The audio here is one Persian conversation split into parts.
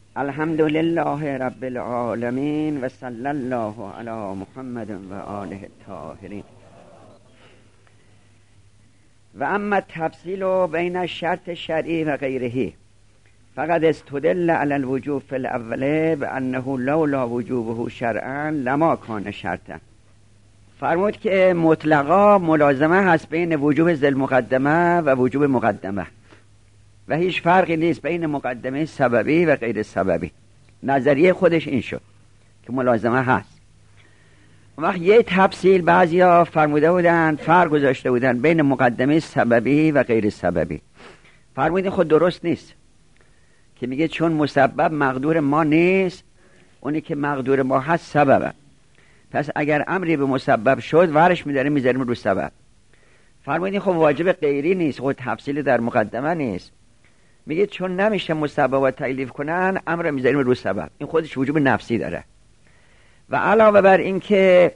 الحمد لله رب العالمین و صلی الله علی محمد و آله الطاهرین. و اما تفصیل بین الشرط شرعی و غیره فقد استدل علی الوجوب فی الاول بانه لولا وجوبه شرعا لما کان شرطا. فرمود که مطلقا ملازمه هست بین وجوب ذی المقدمه و وجوب مقدمه و هیچ فرقی نیست بین مقدمه سببی و غیر سببی. نظریه خودش این شد که ملازمه هست. وقت یه تفصیل بعضیا فرموده بودن، فرق گذاشته بودن بین مقدمه سببی و غیر سببی. فرمودین خود درست نیست که میگه چون مسبب مقدور ما نیست، اونی که مقدور ما هست سببه، پس اگر امری به مسبب شد ورش میذاریم رو سبب. فرمودین خب واجب غیری نیست، خود تفصیل در مقدمه نیست. میگه چون نمیشه مسببات تکلیف کنن، امر میذاریم رو سبب. این خودش وجوب نفسی داره. و علاوه بر این که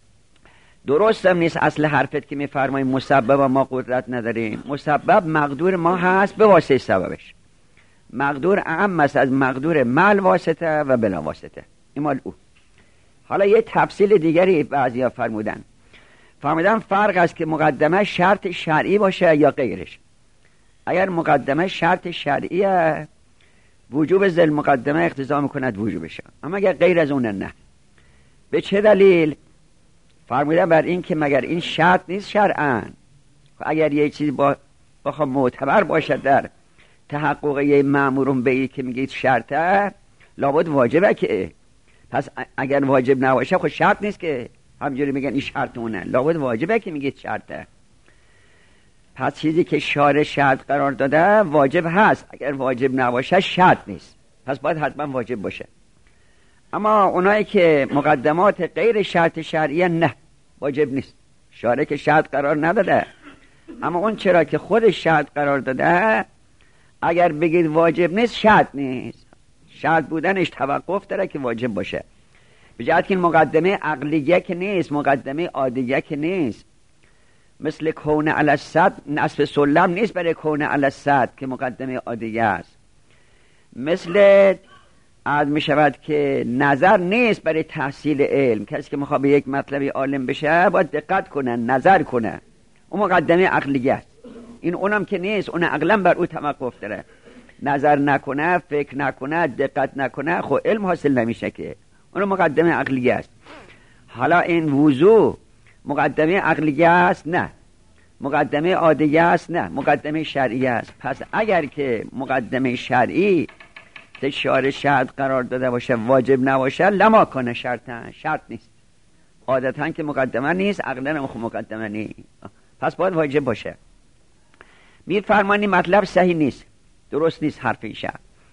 درست هم نیست اصل حرفت که میفرماییم مسبب ما قدرت نداریم. مسبب مقدور ما هست به واسطه سببش. مقدور اعم است از مقدور مال واسطه و بلا واسطه. این مال او. حالا یه تفصیل دیگری بعضیا فرمودن فرق است که مقدمه شرط شرعی باشه یا غیرش. اگر مقدمه شرط شرعیه، وجوب ذی المقدمه اقتضا میکند وجوبشه، اما اگر غیر از اون نه. به چه دلیل؟ فرمودن بر این که مگر این شرط نیست شرعاً. اگر یه چیزی بخواد معتبر باشه در تحقق یه مأمورون به که میگید شرطه، لابد واجبه که. پس اگر واجب نباشه خود شرط نیست که همجوری میگن این شرط اونه، لابد واجبه که میگید شرطه. پس چیزی که شارع شرط قرار داده واجب هست، اگر واجب نباشه شرط نیست، پس باید حتما واجب باشه. اما اونایی که مقدمات غیر شرط شرعیه نه، واجب نیست. شارع که شرط قرار نداده، اما اون چرا که خودش شرط قرار داده، اگر بگید واجب نیست شرط نیست. شرط بودنش توقف داره که واجب باشه. به جهت که این مقدمه عقلیه که نیست، مقدمه عادیه که نیست. مثل کون علی الصد نصف سلم نیست برای کون علی الصد که مقدمه عادیه است. مثل عرض می شود که نظر نیست برای تحصیل علم. کسی که میخواد به یک مطلبی عالم بشه باید دقت کنه، نظر کنه. اون مقدمه عقلیه است. این اونم که نیست، اون عقلا بر او توقف داره. نظر نکنه، فکر نکنه، دقت نکنه، خب علم حاصل نمیشه که. اون مقدمه عقلیه است. حالا این وضو مقدمه عقلیه است؟ نه. مقدمه عادیه است؟ نه. مقدمه شرعی است. پس اگر که مقدمه شرعی شارع شرط قرار داده باشه واجب نباشه، لما کنه شرطا، شرط نیست. عادتا که مقدمه نیست، عقلا مقدمه نیست، پس باید واجب باشه. میفرمانی مطلب صحیح نیست، درست نیست حرف ایشه.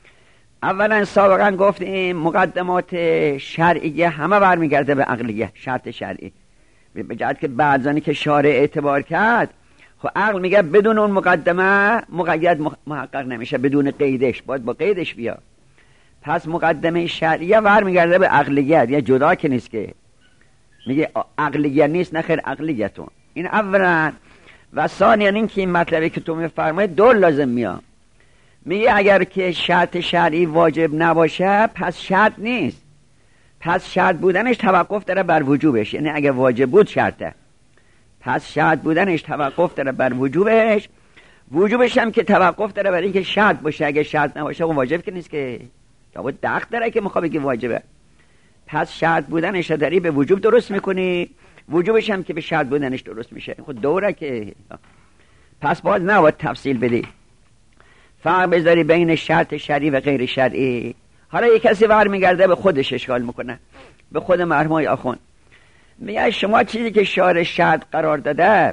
اولا سابقا گفتیم مقدمات شرعیه همه برمیگرده به عقلیه، شرط شرعی. به جهت که بعضانی که شارع اعتبار کرد، خب عقل میگه بدون اون مقدمه مقید محقق نمیشه، بدون قیدش باید با قیدش بیا. پس مقدمه شرعیه برمیگرده به عقلیت، یا جدا که نیست که میگه عقلیه نیست، نه خیر عقلیتون. این اولا. و ثانیا این که این مطلبی که تو میفرمایی دو لازم میاد. میگه اگر که شرط شرعی واجب نباشه پس شرط نیست، پس شرط بودنش توقف داره بر وجوبش. یعنی اگر واجب بود شرطه، پس شرط بودنش توقف داره بر وجوبش. وجوبش هم که توقف داره بر اینکه شرط باشه. اگه شرط نباشه اون واجب که نیست که، لابد دخل داره که میخواد بگه واجبه. پس شرط بودنش داری به وجوب درست میکنی، وجوبش هم که به شرط بودنش درست میشه. خود دوره که. پس باید نباید تفصیل بدی، فرق بذاری بین شرط شرعی و غیر شرعی. حالا یک کسی برمیگرده به خودش اشکال میکنه، به خود مرحوم آخوند، میگه شما چیزی که شارع شرط قرار داده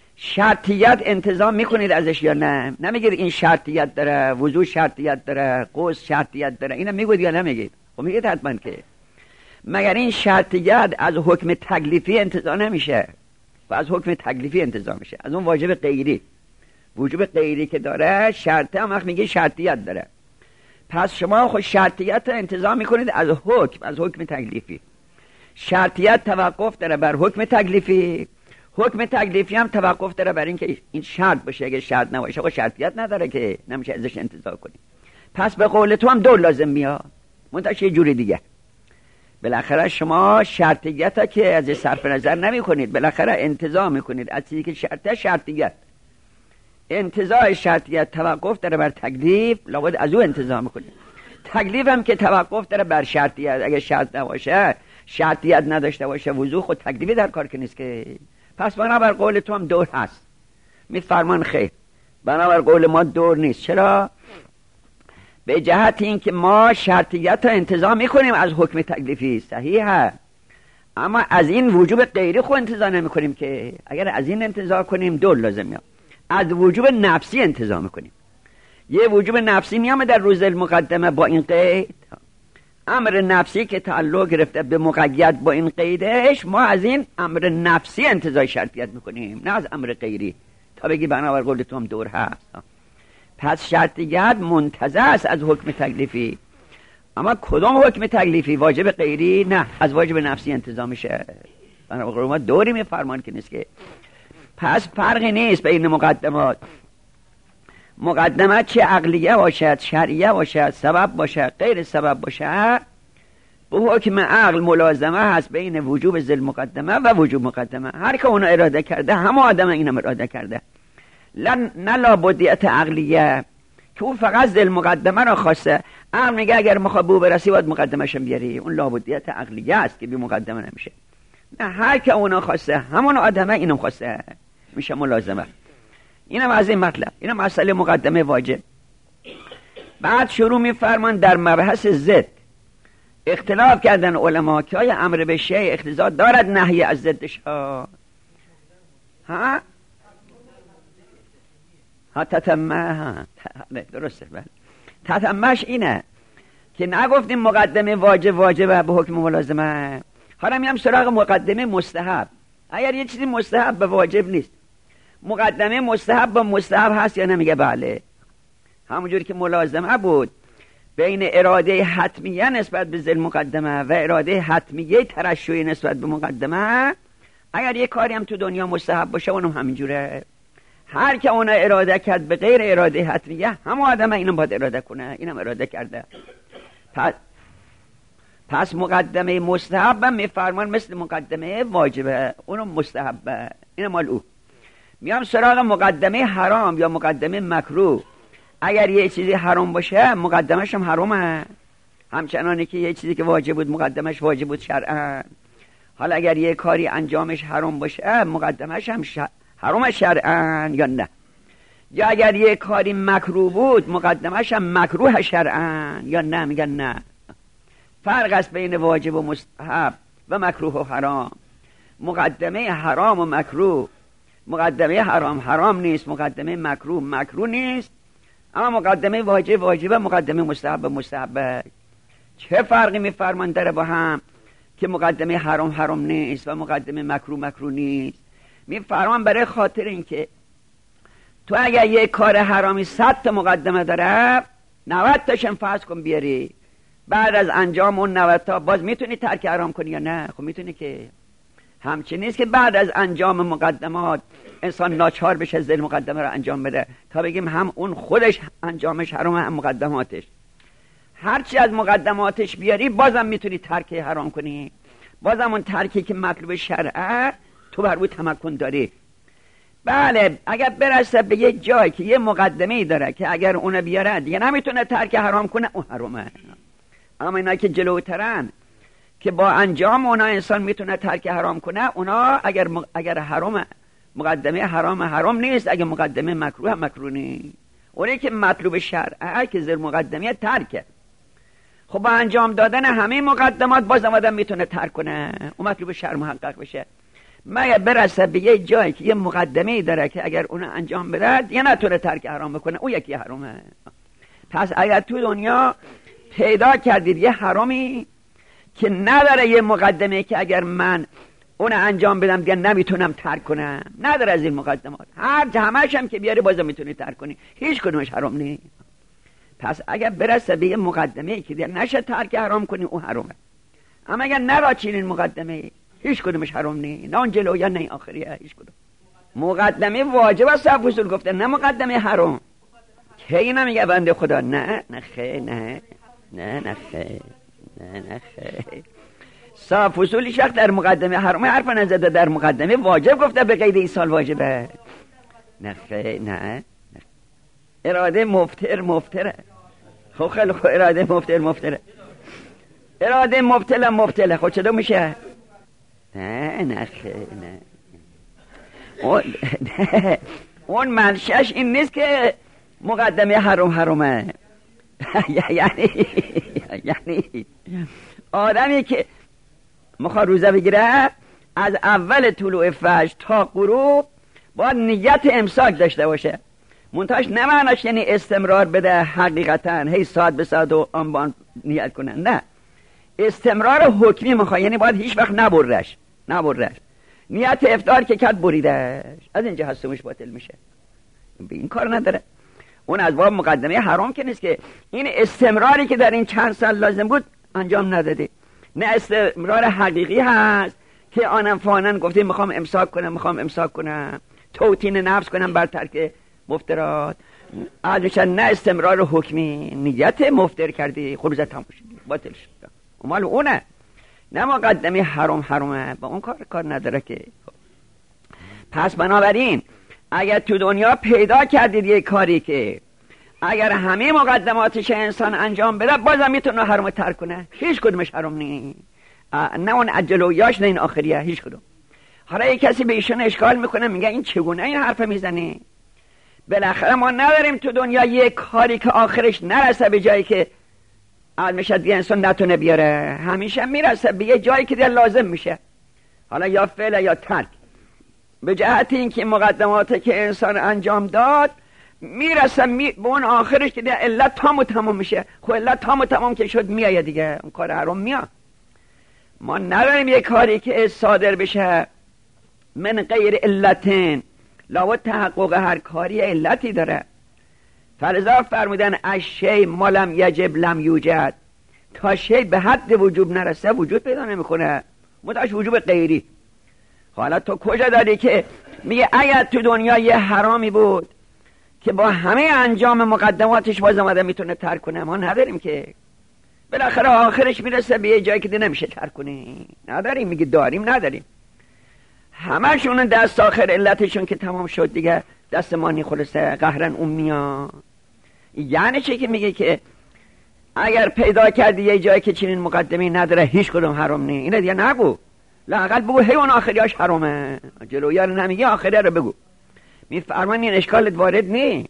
شرطیت انتظام میکنید ازش یا نه؟ نمیگید این شرطیت داره، وضو شرطیت داره، غسل شرطیت داره، اینا میگید یا نمیگید؟ خب میگید حتما که. مگر این شرطیت از حکم تکلیفی انتظام نمیشه؟ و از حکم تکلیفی انتظام میشه، از اون واجب غیری. وجوب غیری که داره شرطه هم وقت میگه شرطیت داره. پس شما خود شرطیت رو انتظام میکنید از حکم تکلیفی. شرطیت توقف داره بر حکم تکلیفی، حکم تکلیفی هم توقف داره بر اینکه این شرط باشه. اگه شرط نباشه خب شرطیت نداره که نمیشه ازش انتظار کنی. پس به قول تو هم دو لازم میاد. منتها یه جوری دیگه. بالاخره شما شرطیت ها که از صرف نظر نمی کنید، بالاخره انتزاع میکنید از چیزی که شرطیت. انتزاع شرطیت توقف داره بر تکلیف، لابد از او انتزاع میکنید. تکلیف هم که توقف داره بر شرطیت. اگه شرط نباشه، شرطیت نداشته باشه، وضوح خود تکلیفی در کار که نیست که. پس بنابر قول تو هم دور هست. میفرمان خیر، بنابر قول ما دور نیست. چرا؟ به جهت این که ما شرطیت را انتزاع میکنیم از حکم تکلیفی، صحیحه، اما از این وجوب غیری خود انتزاع نمیکنیم که. اگر از این انتزاع کنیم دور لازم میاد. از وجوب نفسی انتزاع میکنیم. یه وجوب نفسی میامه در روز المقدمه با این قید، امر نفسی که تعلق گرفته به مقید با این قیدش، ما از این امر نفسی انتزاع شرطیت میکنیم، نه از امر غیری. تا بگی بنابر قول تو هم دور هست. پس شرطیت منتزع است از حکم تکلیفی. اما کدام حکم تکلیفی؟ واجب غیری؟ نه، از واجب نفسی انتزاع میشه. بنابر قول ما دوری میفرمان که نیست که. پس فرقی نیست بین مقدمات. مقدمات چه عقلیه باشد، شرعیه باشد، سبب باشد، غیر سبب باشد، به حکم عقل ملازمه هست بین وجوب ذل مقدمه و وجوب مقدمه. هر که اونا اراده کرده، همه آدم اینم اراده کرده. نه لابدیت عقلیه که اون فقط ذل مقدمه را خواسته. عقل میگه اگر میخواد بو برسی باید مقدمه‌ش بیاری. اون لابدیت عقلیه است که بی مقدمه نمیشه. نه، هر که اونا خواسته، همون آدمه اینم خواسته، میشه ملازمه. اینم از این مطلب. اینم مسئله مقدمه واجب. بعد شروع میفرمان در مبحث ضد اختلاف کردن علما که آیا امر به شیء اقتضا دارد نهی از ضدش ها تتمه. درسته. بله، تتمهش اینه که نگفتیم مقدمه واجبه به حکم ملازمه. حالا میام سراغ مقدمه مستحب. اگر یه چیزی مستحب به واجب نیست، مقدمه مستحب به مستحب هست یا نمیگه بله. همونجوری که ملازمه بود بین اراده حتمیه نسبت به ذل مقدمه و اراده حتمیه ترشحی نسبت به مقدمه، اگر یه کاری هم تو دنیا مستحب باشه اونم همینجوره. هر که اون اراده کرد به غیر اراده حتمیه، همه آدم اینم باید اراده کنه. اینم اراده کرده. پس مقدمه مستحب میفرمان مثل مقدمه واجبه، اونم مستحبه. این مال او. میام سراغ مقدمه حرام یا مقدمه مکروه. اگر یه چیزی حرام باشه مقدمش هم حرامه، همچنانی که یه چیزی که واجب بود مقدمش واجب بود شرعا. حالا اگر یه کاری انجامش حرام باشه مقدمش هم حرام شرعا یا نه. یا اگر یه کاری مکروه بود مقدمش هم مکروه شرعا یا نه. میگن نه، فرق است بین واجب و مستحب و مکروه و حرام. مقدمه حرام و مکروه، مقدمه حرام نیست، مقدمه مکروه نیست، اما مقدمه واجبه، مقدمه مستحبه. چه فرقی میفرمان داره با هم که مقدمه حرام نیست و مقدمه مکروه نیست؟ میفرمان برای خاطر اینکه تو اگر یه کار حرامی 100 تا مقدمه داره، 90 تاشم فرض کن بیاری، بعد از انجام اون 90 تا باز میتونی ترک حرام کنی یا نه؟ خب میتونی که. همچنین نیست که بعد از انجام مقدمات انسان ناچار بشه ذل مقدمه رو انجام بده تا بگیم هم اون خودش انجامش حرام هم مقدماتش. هرچی از مقدماتش بیاری بازم میتونی ترک حرام کنی. بازم اون ترکی که مطلوب شرعه تو بر او تمکن داری. بله، اگر برسه به یه جایی که یه مقدمه‌ای داره که اگر اون بیاره دیگه نمیتونه ترک حرام کنه، اون حرامه. اما اینا که جلوترن که با انجام اونا انسان میتونه ترک حرام کنه، اونا اگر حرام مقدمه حرام نیست، اگر مقدمه مکروه نیست. اونی که مطلوب شرعه که زیر مقدمه ترکه. خب با انجام دادن همه مقدمات باز آدم میتونه ترک کنه، اون مطلوب شرع محقق بشه. مگه برسه به یه جایی که یه مقدمه داره که اگر اون انجام بده دیگه نتونه ترک حرام بکنه، اون یکی حرامه. پس اگر تو دنیا پیدا کردید یه حرامی که نداره یه مقدمه که اگر من اون انجام بدم دیگه نمیتونم ترک کنم، نداره از این مقدمات، همش هم که بیاری بازم میتونی ترک کنی، هیچ کدومش حرام نیست. پس اگر برسه به یه مقدمه که دیگه نشه ترک حرام کنی، اون حرامه. اما اگر نرا چنین مقدمه، هیچ کدومش حرام نیست، نه اون جلویی نه این آخریه، هیچ کدوم. مقدمه واجب است اصول گفته، نه مقدمه حرام. کی نمیگه بنده خدا نه خیر. نه خیر. صاف اصولی شخص در مقدمه حرام حرف نزده، در مقدمه واجب گفته به قید ایصال واجبه. نه خیر نه. اراده مفتره. خب خیلی خوب، اراده مفتره. اراده مبتله خب چطور میشه؟ نه خیر نه. اون منشأش این نیست که مقدمه حرامه. یعنی آدمی که میخواد روزه بگیره از اول طلوع فجر تا غروب باید نیت امساک داشته باشه. منتهاش نه معناش یعنی استمرار بده حقیقتا هی ساعت به ساعت و آن نیت کنن، نه، استمرار حکمی میخواد، یعنی باید هیچ وقت نبرش. نیت افطار که کرد بریدش، از اینجا هستمش باطل میشه. به این کار نداره. اون از باب مقدمه حرام که نیست که این استمراری که در این چند سال لازم بود انجام نداده. نه استمرار حقیقی هست که آنم فانن گفته میخوام امساک کنم توطین نفس کنم بر ترک مفترات. نه استمرار حکمی، نیت مفتر کردی خروجت تمام شد باطل شد. مال اونه، نه مقدمه حرامه، با اون کار نداره که. پس بنابراین اگر تو دنیا پیدا کردید یک کاری که اگر همه مقدماتش انسان انجام بده بازم میتونه حرام ترک کنه، هیچ کدومش حرام نیست، نه اون اجلویاش نه این آخریه، هیچ کدوم. حالا یک کسی به ایشون اشکال میکنه، میگه این چگونه این حرف میزنی؟ بالاخره ما نداریم تو دنیا یک کاری که آخرش نرسه به جایی که المشد انسان نتونه بیاره، همیشه میرسه به یه جایی که لازم میشه، حالا یا فعل یا ترک. به جهت اینکه مقدماتی که انسان انجام داد میرسه به اون آخرش که علت تمام میشه. خب علت تمام که شد میایه دیگه، اون کار حرام میاد. ما نداریم یک کاری که صادر بشه من غیر علتین، لابد تحقق هر کاری علتی داره. فلذا فرمودن الشیء ما لم یجب لم یوجد، تا شی به حد وجوب نرسه وجود پیدا نمیکنه، متاش وجوب غیری. حالا تو کجا داری که میگه اگر تو دنیا یه حرامی بود که با همه انجام مقدماتش باز آمده میتونه ترک کنه؟ ما نداریم که. بالاخره آخرش میرسه به یه جایی که نمیشه ترک کنی. نداریم، میگه داریم نداریم. همشون دست آخر علتشون که تمام شد دیگه دست ما نیخلصه قهرن اون میاد. یعنی چه که میگه که اگر پیدا کردی یه جایی که چنین مقدمی نداره هیچ کدوم حرام نی، اینه دیگه نگو، لااقل بگو هی اون آخریاش حرامه، جلویار نمیگه آخری رو بگو. میفرمان این اشکالت وارد نی،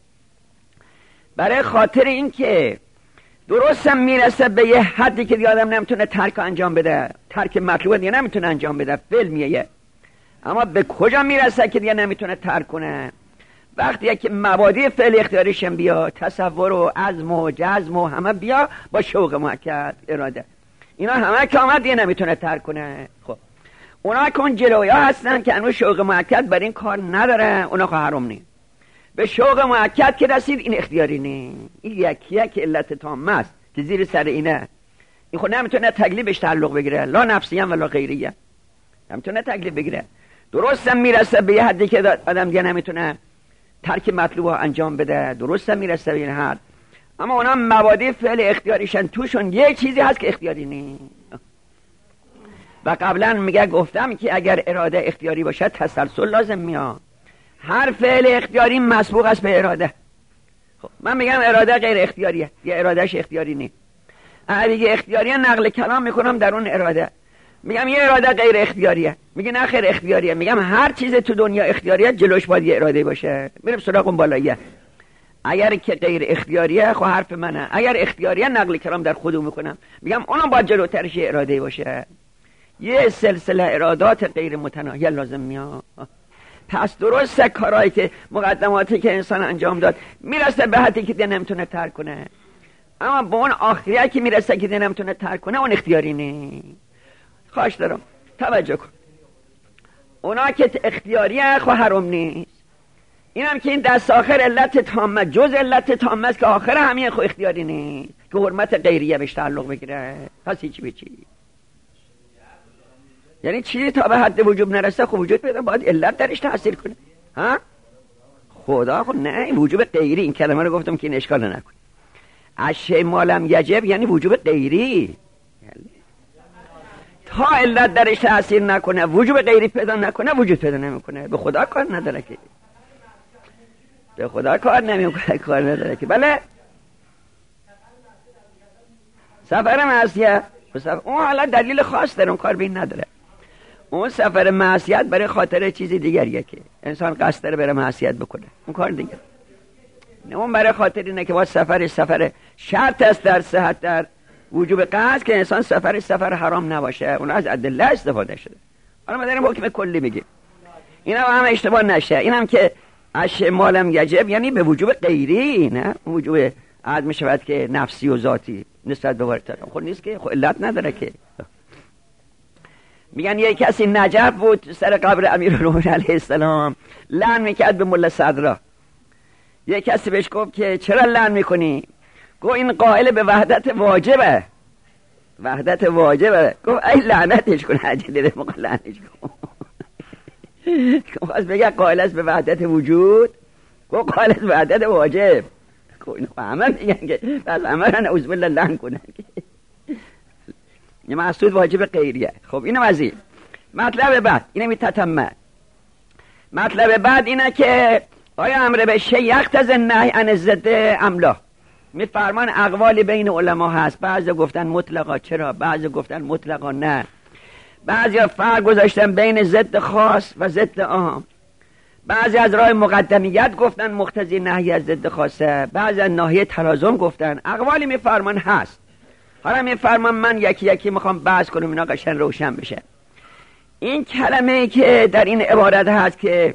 برای خاطر این که درستم میرسه به یه حدی که آدم نمیتونه ترک انجام بده، ترک مطلوبه دیگه نمیتونه انجام بده، فعل میه. اما به کجا میرسه که دیگه نمیتونه ترک کنه؟ وقتی که مبادی فعل اختیاریشم بیا، تصور و عزم و جزم و همه بیا با شوق مؤکد اراده، اینا همه که آمد دیگه نمیتونه ترک کنه. خب اونا که اون جلویا هستن که انو شوق مؤکد بر این کار نداره، اونا که حرام نی. به شوق مؤکد که رسید این اختیاری نی، این یکیه که علت تامه است که زیر سر اینه. این خود نمیتونه تکلیفش تعلق بگیره، لا نفسیه ولا غیریه، نمیتونه تکلیف بگیره. درستم میرسه به یه حدی که آدم دیگه نمیتونه ترک مطلوب انجام بده، درستم میرسه به این حد. اما اونا مبادی فعل اختیاریشن، توشون یه چیزی هست که اختیاری نی. و قبلا گفتم که اگر اراده اختیاری باشه تسلسل لازم میاد. هر فعل اختیاری مسبوق است به اراده. خب من میگم اراده غیر اختیاریه، یه ارادهش اختیاری نی. اگه اختیاریه نقل کلام میکنم در اون اراده، میگم یه اراده غیر اختیاریه، میگه نه خیر اختیاریه. میگم هر چیز تو دنیا اختیاریه جلوش باید یه اراده باشه. میرم سراغ اون بالاییه. اگر که غیر اختیاریه خب حرف منه، اگر اختیاریه نقل کلام در خودم میکنم، میگم اونم باید جلوترش یه اراده باشه. یه سلسله ارادات غیر متناهیه لازم میاد. پس درسته کارهایی که مقدماتی که انسان انجام داد میرسه به حدی که دیگه نمیتونه ترک کنه، اما به اون آخریه که میرسه که دیگه نمیتونه ترک کنه اون اختیاری نی. خواهش دارم توجه کن، اونا که اختیاریه خب حرام نیست. اینم که این دست آخر علت تامه، جز علت تامه است که آخر همین خب اختیاری نیست که حرمت غیریه بهش تعلق بگیره. پس هیچی به چی، یعنی چیزی تا به حد وجوب نرسه خب وجود پیدا باید علت درش تأثیر کنه. ها خدا خب نه، وجوب غیری، این کلمه رو گفتم که این اشکال نکنه. الشیء ما لم یجب یعنی وجوب غیری، تا علت درش تأثیر نکنه، وجوب غیری پیدا نکنه، وجود پیدا نمیکنه. به خدا کار نداره که، به خدا کار نمیکنه، کار نداره که. بله سفر معصیت اون حالا دلیل خاص داره، اون کار بین نداره. اون سفر معصیت برای خاطر چیزی دیگریه که انسان قصد داره بره معصیت بکنه، اون کار دیگه. اون برای خاطر اینه که با سفر شرط است در صحت در وجوب قصد که انسان سفر حرام نباشه. اون از ادله استفاده شده. حالا ما داریم حکم کلی میگیم، اینا هم اشتباه نشه. اینم که اش مالم یجب یعنی به وجوب غیری، نه وجوب عدم شود که نفسی و ذاتی نسبت به وارد خود نیست که، خود علت نداره که. میگن یه کسی نجف بود سر قبر امیرالمومنین علیه السلام، لعن میکرد به ملا صدرا. یه کسی بهش گفت که چرا لعن میکنی؟ گفت این قائل به وحدت واجبه، وحدت واجبه. گفت ای لعنتش کن، عجله موقع لعنتش کن. گفت بگه قائل است به وحدت وجود، گفت قائل است به وحدت واجب. گفت همه میگن که بس همه را نعوذ بالله لعن کنن. این مقصود واجب غیریه. خب اینم از این. مطلب بعد اینه میتتمه. مطلب بعد اینه که آیا امر به شیء یقتضی النهی عن الضد ام لا؟ میفرمان اقوالی بین علما هست، بعضی گفتن مطلقا چرا، بعضی گفتن مطلقا نه، بعضی فرق گذاشتن بین ضد خاص و ضد عام، بعضی از راه مقدمیت گفتن مقتضی نهی از ضد خاصه، بعضی از ناحیه تلازم گفتن. اقوالی میفرمان هست. حالا میفرمان من یکی یکی میخوام بحث کنم اینا قشنگ روشن بشه. این کلمه که در این عبارت هست که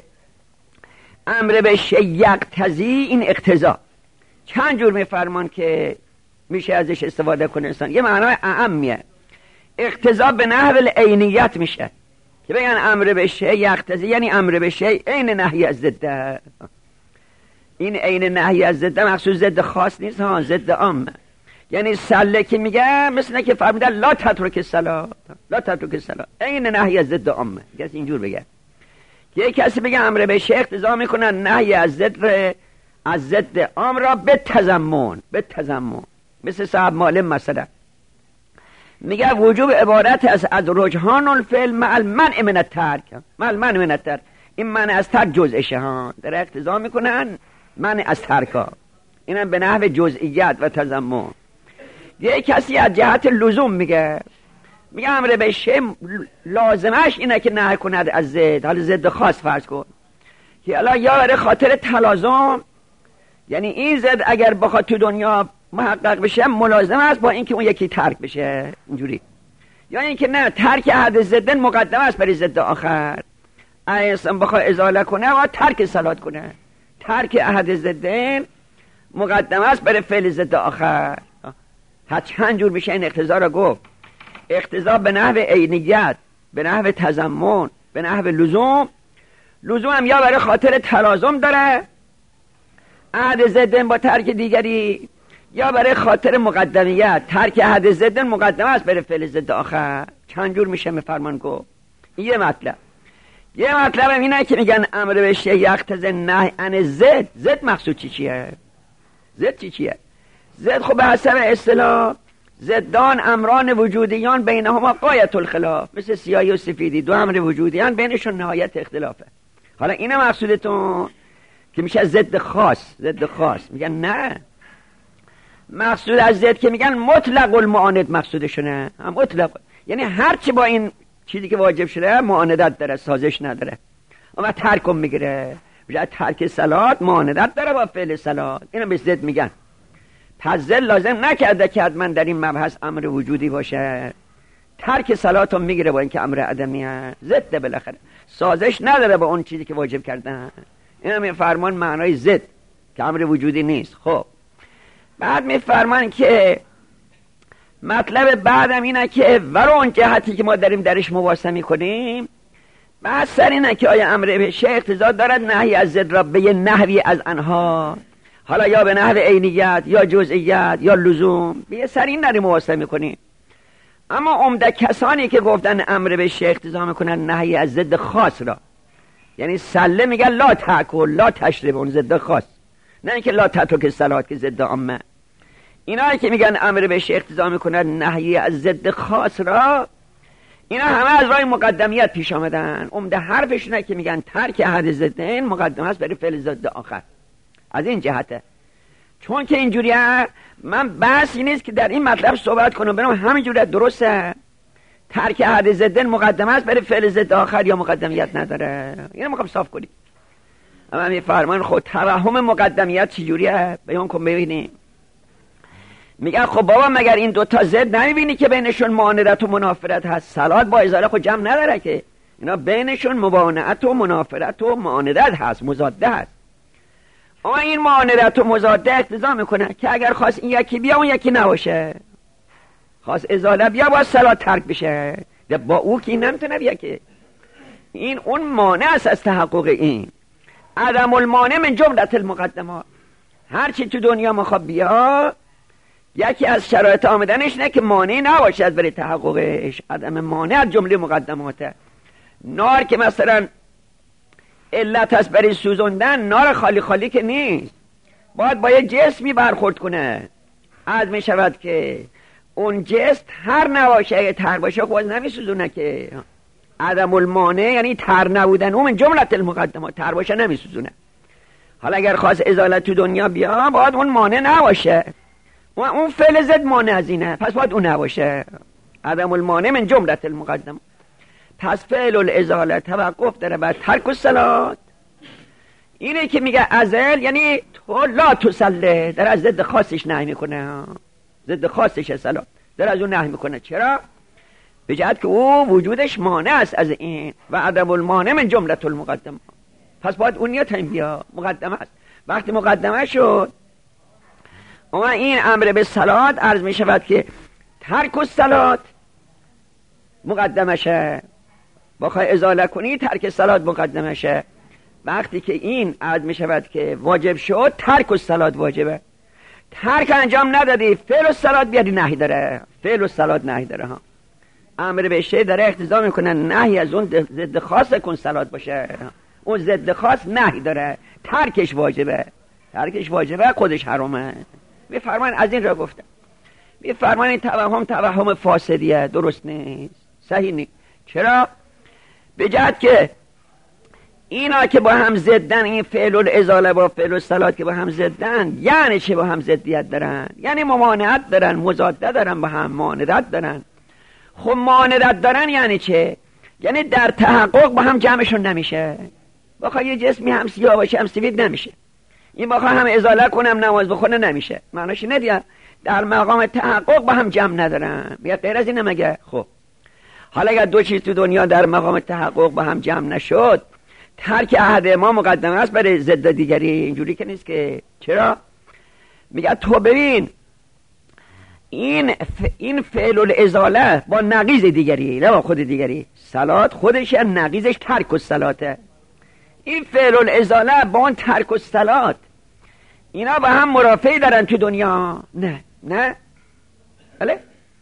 امر به شیء یقتضی، این اقتضا چند جور میفرمان که میشه ازش استفاده کنه انسان. یه معنای اعمیه. اقتضا به نحو العینیت میشه که بگن امر به شیء یقتضی یعنی امر به شیء عین نهی از ضد. این عین نهی از ضد مقصود ضد خاص نیست ها، ضد عامه. یعنی سله که میگه مثل که فرمودن لا تترک الصلاة، لا تترک الصلاة عین نهی از ضد عامه. کسی اینجور بگه. یه کسی بگه امر به شیء اقتضا میکنه نهی از ضد عام را به تضمن، به تضمن. مثل صاحب معلم مثلا میگه وجوب عبارت از رجحان الفعل مع المنع من الترک، مع المنع من الترک. این منع از ترک جزئشه ها، در اقتضا میکنن منع از ترکا. اینم به نحو جزئیت و تضمن. یه کسی از جهت لزوم میگه امر به شیء لازمش اینه که نهی کند از ضد، حالا ضد خاص فرض کن که حالا یا برای خاطر تلازم، یعنی این ضد اگر بخواد تو دنیا محقق بشه ملازم است با اینکه اون یکی ترک بشه اینجوری، یا اینکه نه ترک احد ضدن مقدم است برای ضد آخر. انسان بخواد ازاله کنه و ترک صلات کنه، ترک احد ضدن مقدم است برای فعل ضد آخر. ها چند جور میشه این اقتضا را گفت. اقتضا به نحو عینیت، به نحو تضمن، به نحو لزوم. لزوم هم یا برای خاطر تلازم داره احد ضدن با ترک دیگری، یا برای خاطر مقدمیت، ترک احد ضدن مقدمه است برای فعل ضد آخر. چند جور میشه میفرمان گفت. یه مطلب. یه مطلب هم اینه که میگن امر به شیء یقتضی النهی عن الضد. ضد مقصود چیه؟ ضد چیه؟ ضد خب به حسب اصطلاح ضدان امران وجودیان بینهما غایت الخلاف، مثل سیاهی و سفیدی، دو امر وجودیان بینشون نهایت اختلافه. حالا اینه مقصودتون که میشه ضد خاص. ضد خاص میگن نه، مقصود از ضد که میگن مطلق المعاند مقصودشونه. هم مطلق یعنی هرچی با این چیزی که واجب شده معاندت داره، سازش نداره. اما ترکم میگیره، میگه ترک صلات معاندت داره با فعل صلات. اینو به ضد میگن. پس ضد لازم نکرده که حتما در این مبحث امر وجودی باشه. ترک صلاتم میگیره با اینکه امر عدمیه. ضد بالاخره سازش نداره با اون چیزی که واجب کردن. اینا میفرمان معنای ضد که امر وجودی نیست. خب بعد میفرمان که مطلب بعدم اینه که ورا اون جهتی که ما داریم درش مواسطه میکنیم، بعد سر اینه که آیا امر به شیء اقتضا دارد نهی از ضد را به یه نحوی از آنها، حالا یا به نحو عینیت یا جزئیت یا لزوم، به یه سر این داریم مواسطه میکنیم. اما عمده کسانی که گفتن امر به شیء اقتضا میکنن نهی از ضد خاص را، یعنی سله میگن لا تاکل لا تشرب، اون ضد خاص، نه اینکه لا تترک الصلات که ضد عامه. اینایی که میگن امر به شیء اقتضا میکنن نهی از ضد خاص را، اینا همه از راه مقدمیت پیش آمدن. عمده حرفشونه که میگن ترک احد ضدین مقدمه است برای فعل ضد آخر. از این جهته، چون که اینجوریه من بحثی نیست که در این مطلب صحبت کنم، برام همینجوریه درسته. ترک احد ضدین مقدمه است برای فعل ضد آخر یا مقدمیت نداره. اینو میخوام صاف کنیم. اما میفرمان خود توهم مقدمیت چجوریه؟ بیان کن ببینیم. میگن خب بابا مگر این دوتا ضد نمیبینی که بینشون معاندت و منافرت هست؟ صلات با ازاله خود جمع نداره که، اینا بینشون مباینت و منافرت و معاندت هست، مضاده هست. اما این معاندت و مضاده اقتضا میکنه که اگر خواست این یکی بیا اون یکی نباشه، خواست ازاله بیا با صلات ترک بشه، با او که این نمیتونه بیا که. این اون مانع است از تحقق این. عدم المانع من جملت المقدمات. هرچی تو دنیا مخواب بیا، یکی از شرایط آمدنش نه که مانع نباشد برای تحققش. عدم مانع از جمله مقدماته. نار که مثلا علت هست برای سوزوندن، نار خالی خالی که نیست، باید با یه جسمی برخورد کنه. از می شود که اون جسم تر نباشه، اگه تر باشه خود نمی سوزونه که. عدم المانع یعنی تر نبودن، اون من جملت المقدمات، تر باشه نمی سوزونه. حالا اگر خواست ازالت تو دنیا بیا، باید اون مانع نباشه، اون فعل ضد مانع از اینه، پس باید اون نباشه. عدم المانع من جملت المقدمات. پس فعل الازاله توقف داره بر ترک الصلات. اینه که میگه ازل یعنی تو لا تصلی، در از ضد خاصش نهی میکنه. ضد خاصش صلات در از اون نهی میکنه. چرا؟ به جهت که او وجودش مانع است از این. و عدم المانع من جملت المقدمات. پس باید اون نیت هم بیا، مقدمه است. وقتی مقدمه شد اما این امر به صلات عرض می شود که ترک الصلات مقدمه شه. بخوای ازاله کنی ترک الصلات مقدمه شه. وقتی که این عرض می شود که واجب شد، ترک الصلات واجبه. ترک انجام ندادی، فعل الصلات بیادی نهی داره. فعل الصلات نهی داره ها. امر به شی داره اقتضا میکنه نهی از اون ضد خاص کن صلات باشه. اون ضد خاص نهی داره، ترکش واجبه. ترکش واجبه، خودش حرامه. میفرمان از این را گفتم. میفرمان این توهم فاسدیه، درست نیست، صحیح نیست. چرا؟ به جهت که اینا که با هم ضدن، این فعل الازاله با فعل الصلات که با هم ضدن، یعنی چه با هم ضدیت دارن؟ یعنی ممانعت دارن، مضاده دارن، با هم معاندت دارن. خب معاندت دارن یعنی چه؟ یعنی در تحقق با هم جمعشون نمیشه. بخواه یه جسمی هم سیاه باشه هم سفید نمیشه. این بخواه هم ازاله کنم نماز بخونه نمیشه. معناش اینه دیگه در مقام تحقق با هم جمع ندارن. بیا غیر از اینه مگه؟ خب حالا اگر دو چیز تو دنیا در مقام تحقق با هم جمع نشد، ترک احد ما مقدمه است برای ضد دیگری. اینجوری که نیست که. چرا؟ میگه تو ببین این فعل الازاله با نقیض دیگری، نه با خود دیگری. صلات خودش نقیضش ترک الصلاته. این فعل الازاله با اون ترک الصلات، اینا با هم مرافعی دارن تو دنیا؟ نه بله.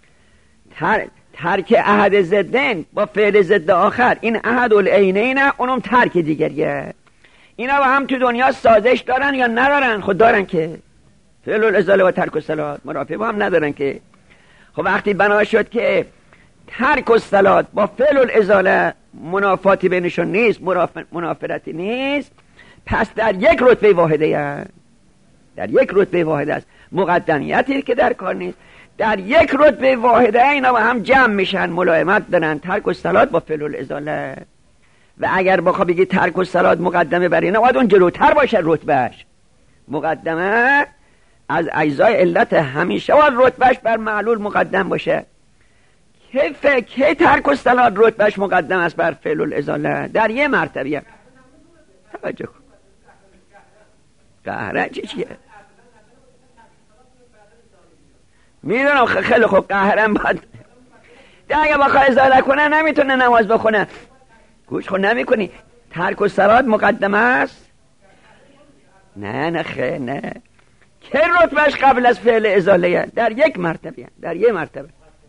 ترک احد ضدین با فعل ضد آخر، این احد العینین اونم ترک دیگریه. اینا با هم تو دنیا سازش دارن یا ندارن؟ خود دارن که. فعل الازاله و ترک الصلات مرافع با هم ندارن که. خب وقتی بنا شد که ترک الصلات با فعل الازاله منافاتی بینشون نیست، منافرتی نیست، پس در یک رتبه واحده است. در یک رتبه واحده است. مقدمیتی که در کار نیست، در یک رتبه واحده اینا با هم جمع میشن، ملائمت دارن. ترک الصلات با فعل الازاله. و اگر بخوای بگی ترک الصلات مقدمه بر اینا، باید اون جلوتر باشه رتبهش. مقدمه از اجزای علت همیشه باید رتبهش بر معلول مقدم باشه. کی ترک الصلات رتبهش مقدم است بر فعل الازاله؟ در یه مرتبه. توجه کن. قهرن چیه؟ میدونم خیلی خوب قهرن باید اگه بخواه ازاله کنه نمیتونه نماز بخونه. گوش خود نمی کنی. ترک الصلات مقدمه است؟ نه که رتبهش قبل از فعل ازاله؟ در یک مرتبه. در یک مرتبه.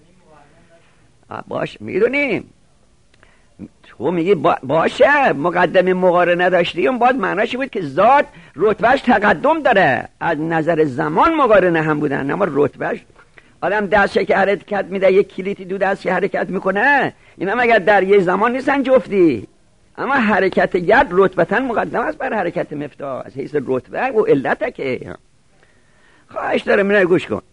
باش میدونیم. تو میگی باشه مقدمه مقارنه داشتی، اون باید معناش بود که ذات رتبهش تقدم داره. از نظر زمان مقارنه هم بودن، اما رتبهش آدم دستش که حرکت میده یک کلیدی دو دستش حرکت میکنه، اینا مگر در یه زمان نیستن جفتی؟ اما حرکت ید رتبتاً مقدم است بر حرکت مفتاح از حیث رتبه و علته که خواهش دارم اینا گوش کن.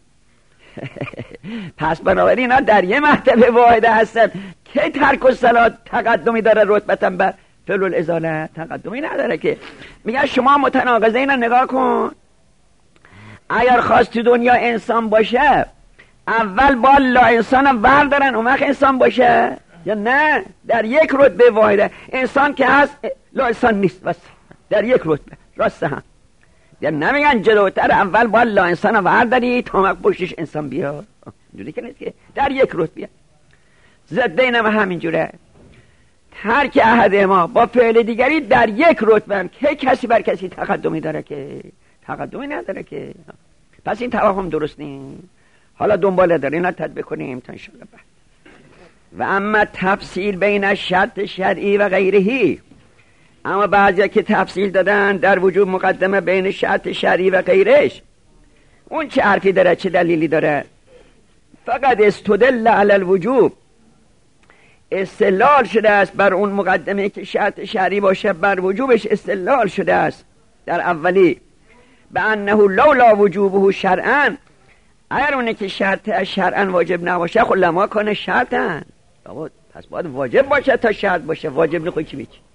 پس بنابراین اینا در یه مرتبه واحده هستن که ترک الصلاة تقدمی داره رتبتاً بر فعل الازاله، تقدمی نداره که. میگن شما متناقضه اینا نگاه کن. اگر خواست تو دنیا انسان باشه اول با لا انسان هم بردارن اون وقت انسان باشه یا نه؟ در یک رتبه واحده انسان که هست لا انسان نیست، بس در یک رتبه راست هم. یا نمیگن جلوتر اول با لا انسان هم برداری تا وقت پشتش انسان بیاد، اینجوری که نیست که در یک رتبه. ضد اینم همینجوره. ترک احد ما با فعل دیگری در یک رتبه که کسی بر کسی تقدمی داره که تقدمی نداره که. پس این توهم درست نیست. حالا دنباله داره اینا تطبیق کنیم تا انشاءالله بعد. و اما تفصیل بین شرط شرعی و غیرهی، اما بعضی که تفصیل دادن در وجوب مقدمه بین شرط شرعی و غیرش، اون چه حرفی داره چه دلیلی داره؟ فقط استدل علی الوجوب، استدلال شده است بر اون مقدمه که شرط شرعی باشه، بر وجوبش استدلال شده است در اولی به انه لولا وجوبه شرعا، اگر اونه که شرط شرعا واجب نباشه خب لما کنه شرطا، پس باید واجب باشه تا شرط باشه، واجب نخوی چی بیچی.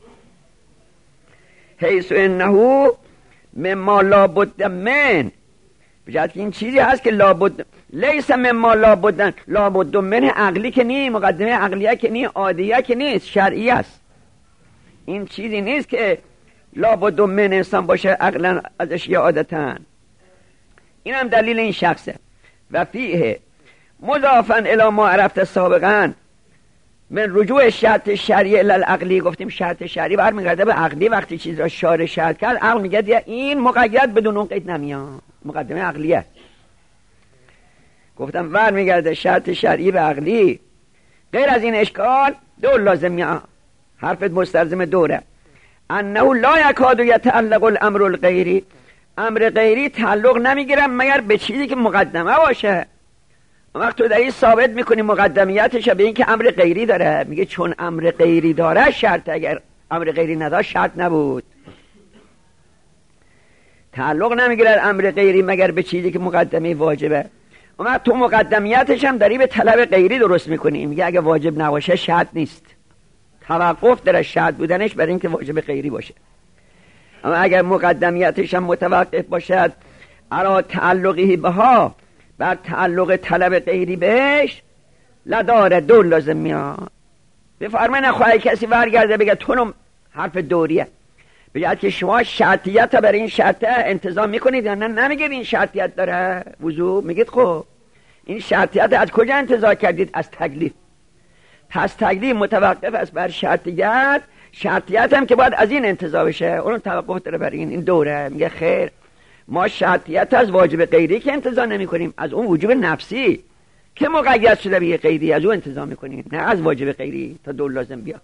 حیث انه مما لابد من، بجد که این چیزی هست که لابد لیس مما لابد من عقلی که نی، مقدمه عقلیه که نی، عادیه که نیست، شرعی است. این چیزی نیست که لابد من انسان باشه عقلا ازش یا عادتاً. این هم دلیل این شخصه. و فیه مضافاً الی ما عرفت سابقاً من رجوع شرط شرعی الی العقلی، گفتیم شرط شرعی برمیگرده به عقلی. وقتی چیز را شارع شرط کرد عقل میگه این مقید بدون اون قید نمیاد، مقدمه عقلیه. گفتم برمیگرده شرط شرعی به عقلی. غیر از این اشکال دو لازم، حرفت مستلزم دوره. انه لا یکاد یتعلق الامر الغیری، امر غیری تعلق نمیگیره مگر به چیزی که مقدمه باشه. وقت تو داری ثابت میکنی مقدمیتش به این که امر غیری داره، میگه چون امر غیری داره شرط، اگر امر غیری نداشت شرط نبود. تعلق نمیگیره امر غیری مگر به چیزی که مقدمه واجبه. وقت تو مقدمیتش هم داری به طلب غیری درست میکنی، میگه اگه واجب نباشه شرط نیست، توقف داره شرط بودنش برای اینکه واجب غیری باشه. اما اگر مقدمیتش هم متوقف باشد علی تعلقی بها، بر تعلق طلب غیری بهش، لداره دو لازم میاد. بفرمه نخواهی کسی برگرده بگه تو حرف دوریه، بگه که شما شرطیت برای این شرط انتظام میکنید یا نه؟ نمیگید این شرطیت داره وضوع، میگید خب این شرطیت از کجا انتظار کردید؟ از تکلیف. پس تکلیف متوقف است بر شرطیت، شرطیت هم که باید از این انتظار بشه، اون توقف داره برای این دوره. میگه خیر، ما شرطیت از واجب غیری که انتظار نمی کنیم، از اون وجوب نفسی که مقید شده به غیری از اون انتظار میکنیم، نه از واجب غیری تا دو لازم بیا.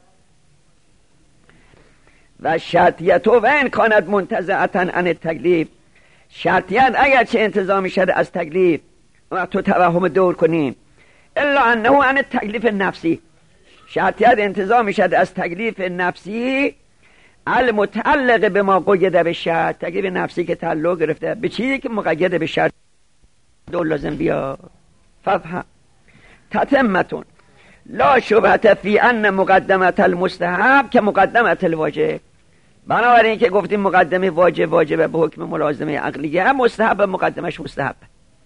و شرطیت و ان کانت منتزعتا عن التکلیف، شرطیت اگر چه انتظار میشد از تکلیف و تو توهم دور کنیم، الا انه عن التکلیف نفسی، شرطیت انتظار میشد از تکلیف نفسی المتعلق به ما قید به شرط، تکلیف نفسی که تعلق گرفته به چیزی که مقید به شرط دو لازم بیا. ففهم تتمتون لا شبهت فی ان مقدمت المستحب که مقدمت الواجب. بنابراین که گفتیم مقدمه واجبه به حکم ملازمه عقلیه، مستحب مقدمش مستحب،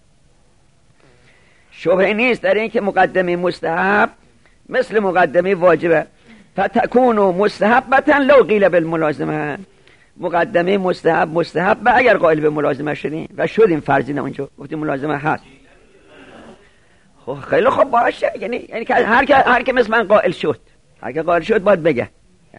شبهه نیست در این که مقدمه مستحب مثل مقدمه واجبه. فتکون مستحبتا لو قیل بالملازمه، مقدمه مستحب اگر قائل به ملازمه شدیم و شدیم فرضی اونجا گفتیم ملازمه هست، خب خیلی خوب باشه، یعنی که هر که مثل من قائل شد، هر که قائل شد باید بگه.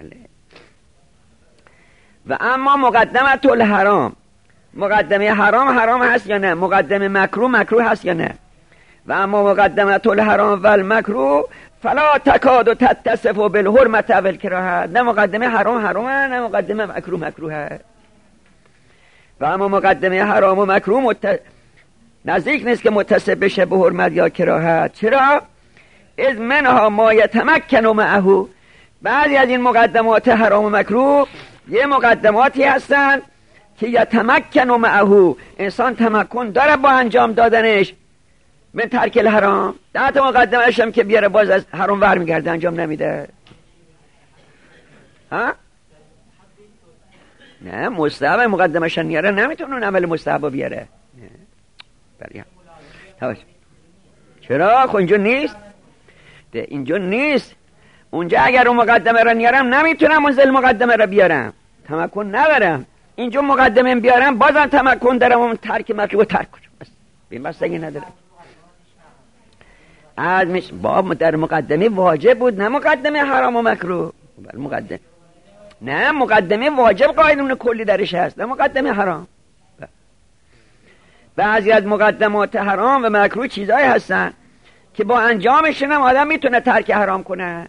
و اما مقدمت الحرام، مقدمه حرام هست یا نه؟ مقدمه مکروه هست یا نه؟ و اما مقدمت الحرام و المکروه فلا تکاد تتصف بالحرمت و الکراهه، نه مقدمه حرامه نه مقدمه مکروهه. و اما مقدمه حرام و مکروه نزدیک نیست که متصف بشه به حرمت یا کراهت. چرا؟ از منها ما یتمکن معه، بعضی از این مقدمات حرام و مکروه یه مقدماتی هستن که یتمکن معه، انسان تمکن داره با انجام دادنش من ترک الحرام. ده تا مقدمه‌اش هم که بیاره باز از حرام ور میگرده، انجام نمیده. ها؟ نه مستحب مقدمه‌اش نیاره، نمیتونه اون عمل مستحب بیاره. بله. چرا؟ خب اینجا نیست. ده اینجا نیست. اونجا اگر اون مقدمه را نیارم نمیتونم اون زل مقدمه را بیارم، تمکن ندارم. اینجا مقدمه بیارم بازم تمکن دارم اون ترک مطلوب ترک کنم. بس این بستگی ندارم. از باب در مقدمه واجب بود، نه مقدمه حرام و مکروه. مقدمه نه، مقدمه واجب قاعدون کلی درش هست، نه مقدمه حرام. بعضی از مقدمات حرام و مکروه چیزایی هستن که با انجامشون هم آدم میتونه ترک حرام کنه.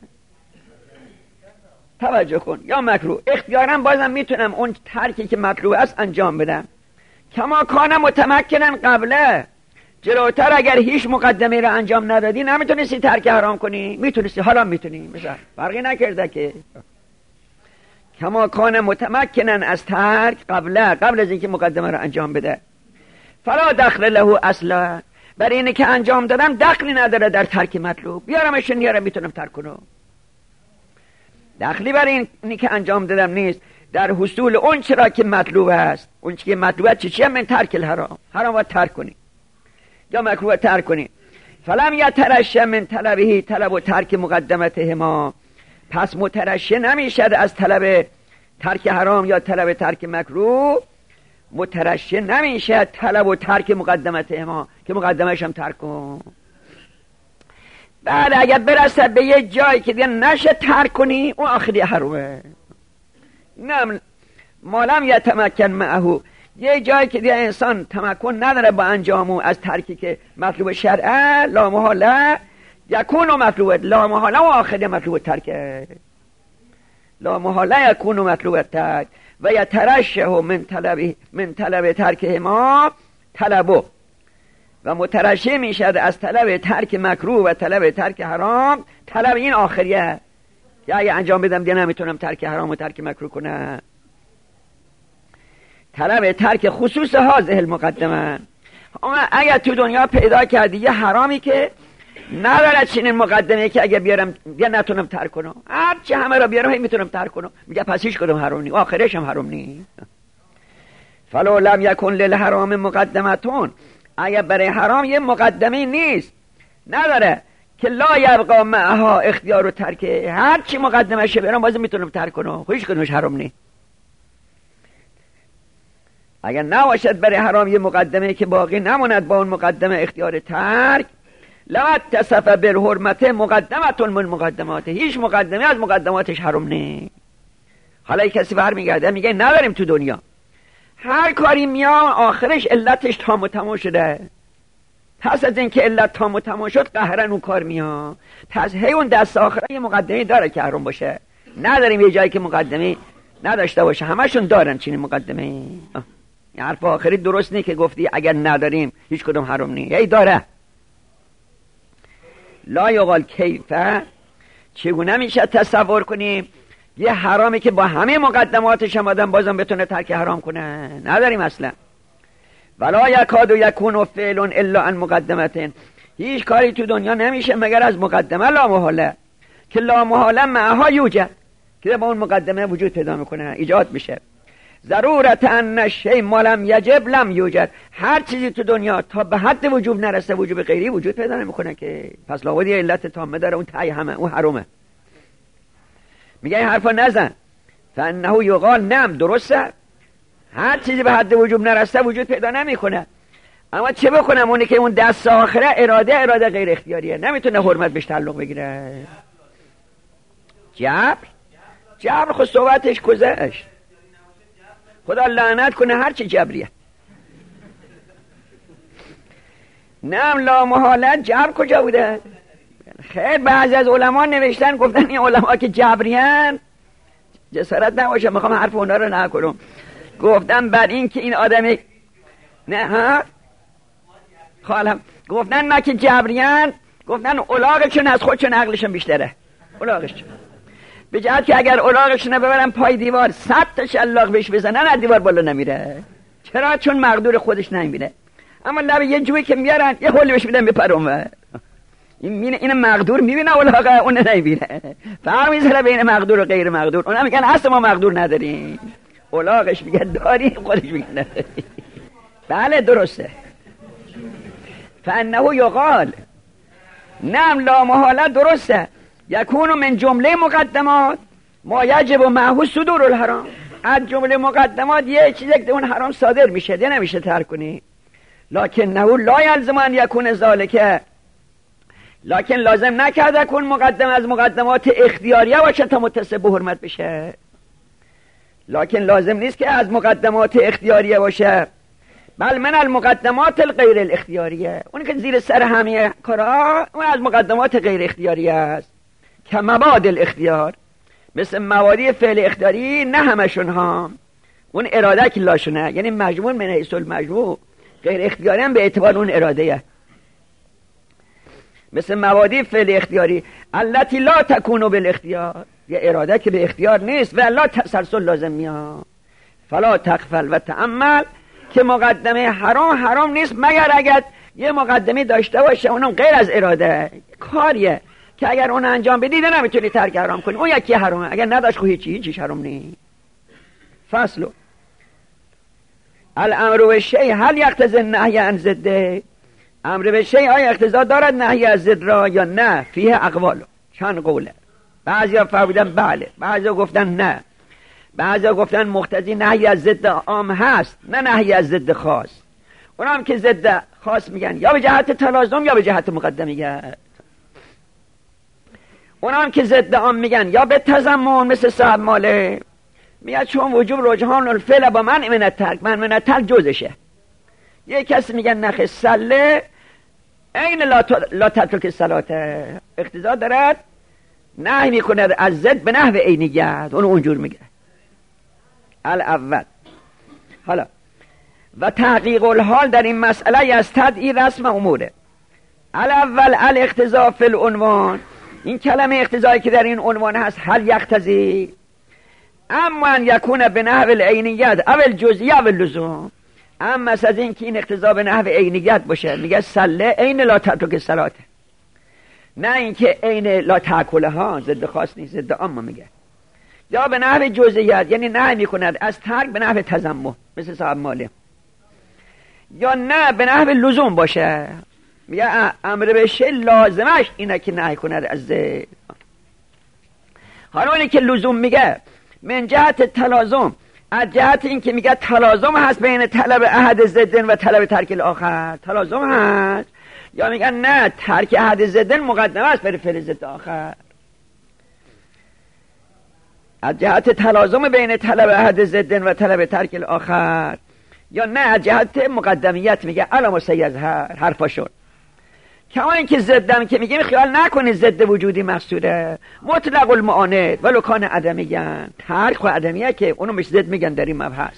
توجه کن. یا مکروه اختیاراً بازم میتونم اون ترکی که مکروه است انجام بدم. کما کان متمکنن قبله، جلوتر اگر هیچ مقدمه را انجام ندادی نمیتونستی ترک حرام کنی، میتونستی، حالا میتونی، مثلا فرقی نکرده که. کما کان متمکنن از ترک قبل از اینکه مقدمه را انجام بده. فلا دخل له اصلا، برای اینه که انجام دادم دخلی نداره در ترک مطلوب. بیارمش نیارم میتونم ترک کنم، دخلی برای اینه که انجام دادم نیست در حصول اون چرا که مطلوب است. اون چی که مطلوب است چیه؟ من ترک الحرام، حرام باید ترک کنی یا مکروه ترک کنی. فلم یترشح من طلبه، طلب و ترک مقدمتهما، پس مترشح نمیشد از طلب ترک حرام یا طلب ترک مکروه، مترشح نمیشه طلب و ترک مقدمتهما که مقدمه‌اش هم ترک کن. بعد اگر برسه به یه جایی که دیگه نشه ترک کنی، اون آخری حرامه. نه مالم یتمکن معه، یه جایی که دیگه انسان تمکن نداره با انجامو از ترکی که مطلوب شرعه، لا محاله یکون و مطلوب، لا محاله و آخری مطلوب ترکه، لا محاله یکون و مطلوب ترک و یترشح من طلب ترکه ما طلبو، و مترشح میشد از طلب ترک مکروه و طلب ترک حرام طلب این آخریه که اگه انجام بدم دیگه نمیتونم ترک حرام و ترک مکروه کنم. طلب ترک خصوص هذه المقدمه. اگر تو دنیا پیدا کردی یه حرامی که نداره چنین مقدمه که اگه بیارم دیگه نتونم ترک کنم، هرچی همه را بیارم میتونم ترک کنم، میگه پس هیچ کدوم حرام نی، آخرش هم حرام نی. فلو لم یکن للحرام مقدمتون، اگر برای حرام یه مقدمه نیست، نداره که لا یبقا معها اختیار و ترک، هرچی مقدمه شه بیارم باز میتونم ترک کنم، هیچ کدومش حرام نی. اگر نباشد برای حرام یه مقدمه که باقی نماند با اون مقدمه اختیار ترک، لوت تصف بالحرمت مقدمتون من مقدمات، هیچ مقدمه از مقدماتش حرام نی. حالا کسی برمیگرده میگه نداریم تو دنیا هر کاری میام آخرش علتش تام و تمام شده، پس از اینکه علت تام و تمام شد قهرن اون کار میام، پس هی اون دست آخره یه مقدمه داره که حرام باشه. نداریم یه جایی که مقدمه نداشته باشه، همشون دارن چنین مقدمه. این حرف آخری درست نیست که گفتی اگر نداریم هیچ کدوم حرام نی، هی داره. لا یقال کیفه، چگونه میشه تصور کنیم یه حرامی که با همه مقدماتش هم آدم بازم بتونه ترک حرام کنه؟ نداریم اصلا. ولا یکاد یکون فعل الا عن مقدمتین، هیچ کاری تو دنیا نمیشه مگر از مقدمه لا محاله، که لا محاله معها یوجد، که با اون مقدمه وجود پیدا میکنه، ایجاد میشه. ضرورت ان الشیء ما لم یجب لم یوجد، هر چیزی تو دنیا تا به حد وجوب نرسه وجوب غیری وجود پیدا نمیکنه، که پس لابد یه علت تامه داره، اون تای همه اون حرامه. میگه این حرفا نزن، فانه یقال نعم، درسته هر چیزی به حد وجوب نرسه وجود پیدا نمیکنه، اما چه بکنم اونی که اون دست آخره اراده غیر اختیاریه، نمیتونه حرمت بهش تعلق بگیره. جبر خود صحبتش گذشت، خدا لعنت کنه هر چی جبریه. نعم لا محالت جبر کجا بوده؟ خیر بعضی از علما نوشتن گفتن این علما که جبریان جسارت نباشه، میخوام حرف اونا رو نکنم، گفتن بر این که این آدمی نه ها حالا گفتن نه که جبریان، گفتن الاغشون از خودشون عقلشون بیشتره. الاغشون به جهت که اگر الاغشون ببرن پای دیوار 100 تا شلاق بهش بزنن از دیوار بالا نمیره. چرا؟ چون مقدور خودش نمیره. اما لب یه جوی که میارن یه هولی بهش میدن بپرون. این مقدور میبینه الاغه اون نمیبینه. فرق میذاره بین مقدور و غیر مقدور. اونا میگن اصلا ما مقدور نداریم، الاغش میگه داریم، خودش میگه نداریم. بله درسته. فانه یقال، نعم لا محاله درسته، یکون من جمله مقدمات ما یجب معه صدور الحرام. از جمله مقدمات یه چیزی که اون حرام صادر میشه دیگه نمیشه ترک کنی. لکن نه لا یلزم ان یکون ذالک، لکن لازم نکرده کن مقدم از مقدمات اختیاریه باشه تا متصل به حرمت بشه. لکن لازم نیست که از مقدمات اختیاریه باشه، بل من المقدمات الغیر الاختیاریه، اون که زیر سر همه کارا اون از مقدمات غیر اختیاریه است. که مباد الاختیار، مثل موادی فعل اختیاری نه همشون ها، اون اراده که لاشونه، یعنی مجموع من حیث المجموع غیر اختیاری هم به اعتبار اون اراده، مثل موادی فعل اختیاری التي لا تكون بالاختیار، یه اراده که به اختیار نیست و لا تسلسل لازم میاد. فلا تغفل و تأمل، که مقدمه حرام نیست مگر اگر یه مقدمه داشته باشه اونم غیر از اراده، کاریه که اگر اون انجام بدی نمیتونی ترک حرام کنی، اون یکی حرامه، اگر نداشت خو هیچیش حرام نیست. فصل الامر و شیء هل یقتضی النهی عن ضده، امر به شیء آیا اقتضا دارد نهی از ضد را یا نه؟ فیه اقوال، چند قوله. بعضیا فرمودن بله، بعضیا گفتن نه، بعضیا گفتن مقتضی نهی از ضد عام هست نه نهی از ضد خاص. اونم که ضد خاص میگن یا به جهت تلازم یا به جهت مقدمیت، اونم که ضد عام میگن یا به تضمن مثل صاحب ماله میاد چون وجوب رجحان الفعل با من من الترک، من الترک جزشه. یه کسی میگن نخ سله این لا تترک صلات، اقتضا دارد نهی میکنه از ضد به نحو عینیت، اون اونجور میگه. الاول حالا و تحقیق الحال در این مسئله از تدعی رسم اموره. الاول الاقتضا فی العنوان، این کلمه اقتضایی که در این عنوان هست هل یقتضی اما ان یکون به نحو العینیت او الجزئیه او اللزوم، اما از این که این اقتضا به نحو عینیت باشه میگه سله عین لا تترک صلات، نه اینکه عین لا تاکله ها، ضد خاص نیست، ضد عام میگه. یا به نحو جزئیت یعنی نهی میکند از ترک به نحو تضمن مثل صاحب ماله، یا نه به نحو لزوم باشه میگه امر به شی لازمش اینه که نهی کند از ضد. حالا اینه که لزوم میگه من جهت تلازم، از جهت این که میگه تلازم هست بین طلب احد ضدن و طلب ترک الاخر، تلازم هست، یا میگن نه ترک احد ضدن مقدمه است بر فعل ضد آخر. از جهت تلازم بین طلب احد ضدن و طلب ترک الاخر، یا نه از جهت مقدمیت میگه علامه سیظهر حرفاشون. کما اینکه ضدم که میگیم خیال نکنید ضد وجودی مقصوده، مطلق المعاند ولو کان عدمیان، ترک و عدمیه که اونو مش ضد میگن در این مبحث.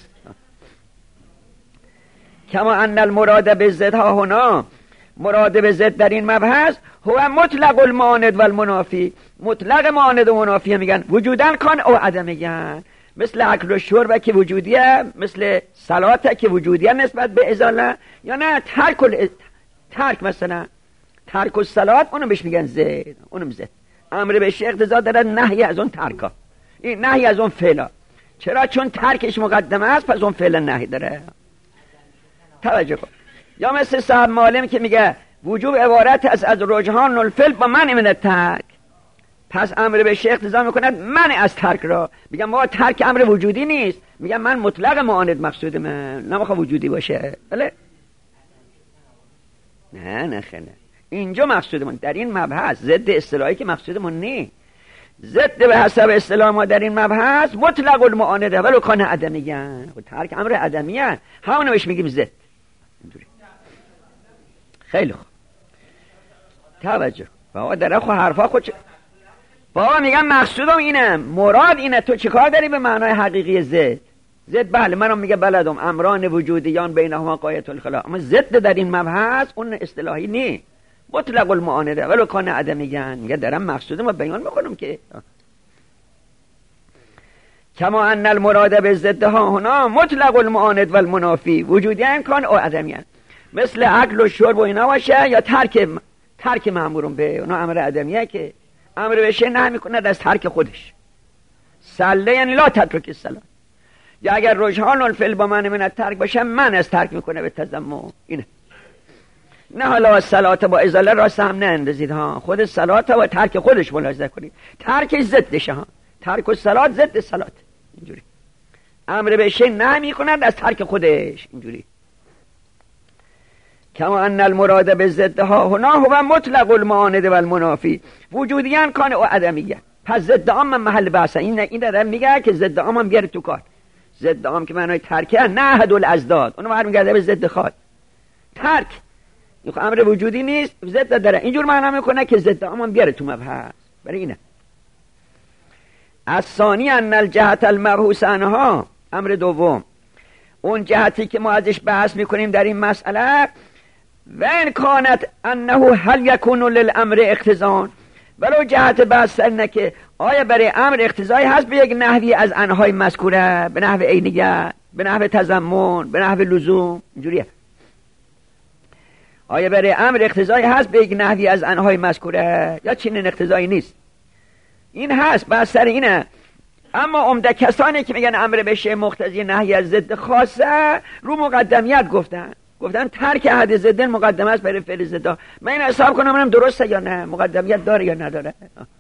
کما ان المراد به ضد ها هنا، مراد به ضد در این مبحث هو مطلق المعاند و المنافی، مطلق معاند و منافی میگن وجودن کان او عدمیان، مثل اکل و شرب که وجودیه، مثل صلات که وجودیه نسبت به ازاله، یا نه ترک مثلا ترک الصلات اونو بهش میگن زد، اونم زد. امر به شی اقتضا داره نهی از اون ترکا، این نهی از اون فعلا. چرا؟ چون ترکش مقدمه است پس اون فعلا نهی داره. توجه کن. یا مثل صاحب معلم که میگه وجوب عبارت از رجحان الفعل با من من الترک، پس امر به شی اقتضا میکند من از ترک را. میگم ما ترک امر وجودی نیست، میگم من مطلق معاند مقصود من، نمیخوام وجودی باشه. بله نه خیلی اینجا مقصودمون در این مبحث ضد اصطلاحی که مقصودمون نیست. ضد به حسب اصطلاح ما در این مبحث مطلق المعانده ولو کان عدمیان، ترک امر عدمیان همونو بهش میگیم ضد. خیلی خوب توجه بابا، در خود حرفا خود بابا میگم مقصودم اینه، مراد اینه. تو چیکار داری به معنای حقیقی ضد؟ ضد بله منم میگه بلدم امران وجودیان بینهما غایت الخلاف، اما ضد در این مبحث اون اصطلاحی نی، مطلق المعانده ولو کان عدمیان، میگه دارم مقصودم و بیان میکنم که کما ان المراد به ضدها هنا مطلق المعاند و المنافی وجودیان کان او عدمیان، مثل اکل و شرب و اینا باشه یا ترک مأمورون به اونا امر عدمیه که امر بشه نه میکنه از ترک خودش. سله یعنی لا تترک الصلاة، یا اگر رجحان الفعل با من ترک باشه من از ترک میکنه به تضمن اینه. نه حالا صلات با ازاله راست هم نه اندازید ها، خود صلات با ترک خودش ملاحظه کنید، ترک ضدشه ها، ترک الصلات ضد صلات اینجوری، امر به شی نه میکنند از ترک خودش اینجوری. کما ان المراد به ضدها هنا هو مطلق المعاند و المنافی وجودیان کان او عدمیه. پس ضد عام محل بحثه، این داره میگه که ضد عام هم بیاره تو کار. ضد عام که معنای ترکه نه احد الازداد، اونو برمیگرده به ضد خاص. ترک این امر وجودی نیست، ضد داره، اینجور معنا میکنه که ضد عام هم بیاره تو مبحث. برای اینه الثانی ان الجهت المبحوث عنها، امر دوم اون جهتی که ما ازش بحث میکنیم در این مسئله، و ان کانت انه هل یکون للامر اقتضاء، ولو جهت بحث اینه که آیا برای امر اقتضایی هست به یک نحوی از انهای مذکوره، به نحو عینیت، به نحو تضمن، به نحو لزوم، اینجوریه. آیا برای امر اقتضایی هست به یک نحوی از انهای مذکوره یا چنین اقتضایی نیست؟ این هست، بحث سر اینه. اما عمده کسانی که میگن امر بشه مقتضی نهی از ضد خاصه رو مقدمیت گفتن ترک احد ضدن مقدمه است برای فعل ضد. من این حساب کنم منم درسته یا نه، مقدمیت داره یا نداره.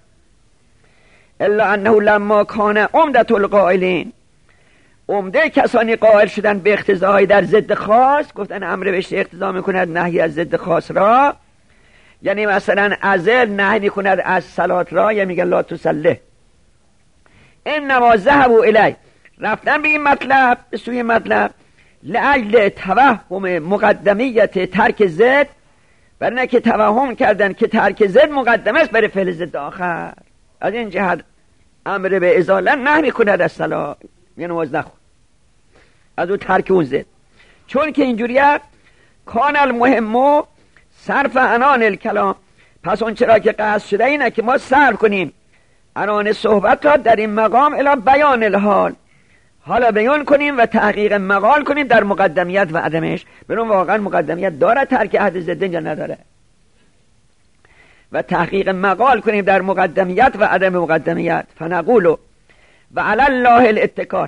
الا انه لما کان عمدت القائلین، عمده کسانی قائل شدن به اقتضای در ضد خاص، گفتن امر بشه اقتضا میکند نهی از ضد خاص را، یعنی مثلا ازل نهی میکند از صلات را، یا میگن لا تصله، انما ذهبوا الی، رفتن به این مطلب، به سوی مطلب لاجل توهم مقدمیت ترک ضد، برای اینکه توهم کردن که ترک ضد مقدمه است برای فعل ضد آخر. از این جهت امر به ازاله نهی میکند از صلات، یعنی نماز نخون از اون ترک اون ضد، چون که اینجوریه کان المهم صرف عنان الکلام. پس اون چرا که قصد شده اینه که ما صرف کنیم عنان صحبت را در این مقام الی بیان الحال، حالا بیان کنیم و تحقیق مقال کنیم در مقدمیت و عدمش، ببینیم واقعا مقدمیت داره ترک عهد ضد یا نداره، و تحقیق مقال کنیم در مقدمیت و عدم مقدمیت. فنقول و علی الله الاتکال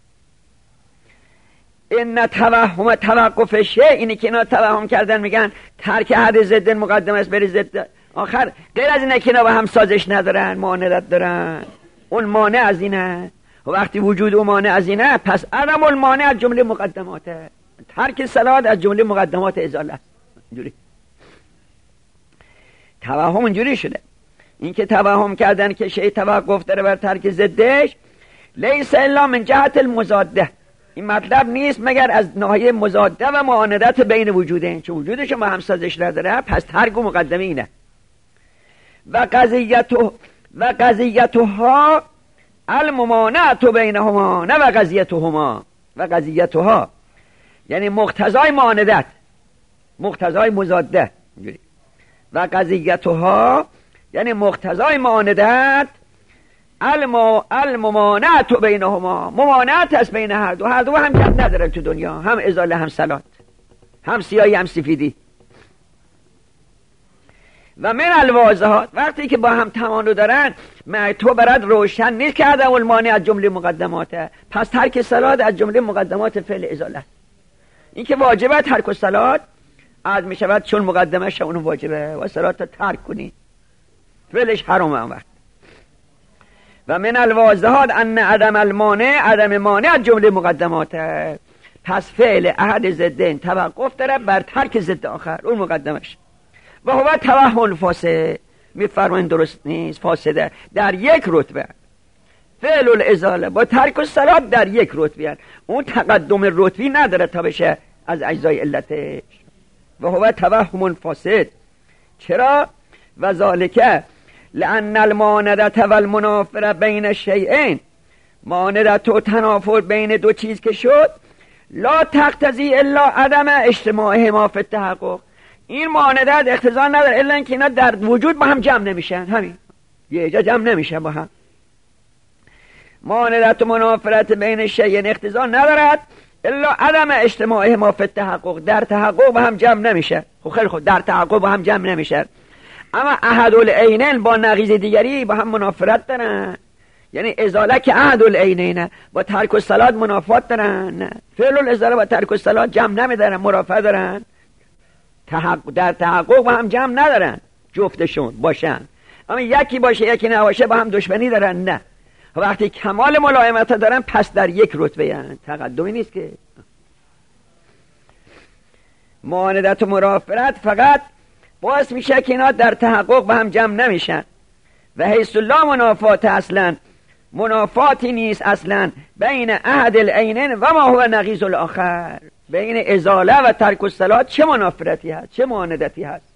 ان توهم توقف شیء، اینی که اینا توهم کردن میگن ترک عهد ضد مقدمه است بری ضد آخر، غیر از اینه که اینا با هم سازش ندارن، معاندت دارن، اون مانع از اینه. و وقتی وجود و مانع از اینه، پس عدم المانع از جمله مقدماته، ترک صلات از جمله مقدمات ازاله. اینجوری توهم اینجوری شده. این که توهم کردن که شیء توقف داره بر ترک ضدش، لیس الا من جهت المضاده، این مطلب نیست مگر از ناحیه مضاده و معاندت بین وجودین، چون وجودش ما هم سازش نداره، پس ترک و مقدمه اینه. و قضیتها الممانعت بینهما، نه و قضیتهما، و قضیتها یعنی مقتضای معاندت، مقتضای مضاده، و قضیتها یعنی مقتضای معاندت، الممانعت بینهما، ممانعت است بین هر دو هم جد ندارن تو دنیا، هم ازاله هم صلات، هم سیاهی هم سفیدی. و من الواضحات، وقتی که با هم تمانو دارن تو برات روشن نیست که عدم المانع از جمله مقدماته، پس ترک صلات از جمله مقدمات فعل ازاله. این که واجبه ترک صلات عاد می شود چون مقدمه اون واجبه و صلات ترک کنی فعلش حرامه. اون وقت و من الواضحات ان عدم المانع، عدم مانع از جمله مقدماته، پس فعل احد ضدین توقف داره بر ترک ضد آخر، اون مقدمش. و هو توهم فاسد، میفرمایند درست نیست، فاسده در یک رتبه، فعل الازاله با ترک الصلات در یک رتبه، اون تقدم رتبی نداره تا بشه از اجزای علتش. و هو توهم فاسد، چرا؟ و ذالک لان المعاندة و المنافره بین الشیئین معاندت و تنافر بین دو چیز که شد لا تقتضی الا عدم اجتماعهما فی التحقق. این معاندت اقتضا نداره الا اینکه اینا در وجود با هم جمع نمیشن، همین یه جا جمع نمیشن با هم. معاندت و منافرت بین شیئین اقتضا ندارد الا عدم اجتماعهما فی التحقق، در تحقق با هم جمع نمیشه. خب خیلی خوب، در تحقق با هم جمع نمیشه. اما احد العینین با نقیض دیگری با هم منافرت دارن، یعنی ازاله که احد العینین با ترک الصلاة منافات دارن، فعل الازاله با ترک الصلاة جمع نمیدارن، مرافعه دارن. در تحقق با هم جمع ندارن جفتشون باشن، اما یکی باشه یکی نباشه با هم دشمنی دارن. نه، وقتی کمال ملائمت دارن پس در یک رتبه هن، تقدمی نیست که. معاندت و مرافرت فقط باعث میشه که اینا در تحقق با هم جمع نمیشن. و حیث لا منافات اصلا، منافاتی نیست اصلا بین احد العینین و ما هو نقیض الاخر. بین ازاله و ترک الصلاة چه منافرتی هست، چه معاندتی هست؟